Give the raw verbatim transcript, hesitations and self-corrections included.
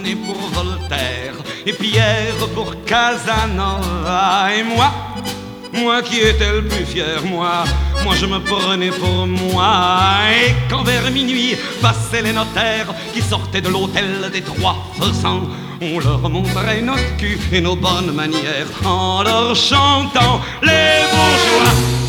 prenait pour Voltaire et Pierre pour Casanova. Et moi, moi qui étais le plus fier, moi, moi je me prenais pour moi. Et quand vers minuit passaient les notaires qui sortaient de l'hôtel des Trois Faisans, on leur montrait notre cul et nos bonnes manières en leur chantant les bourgeois.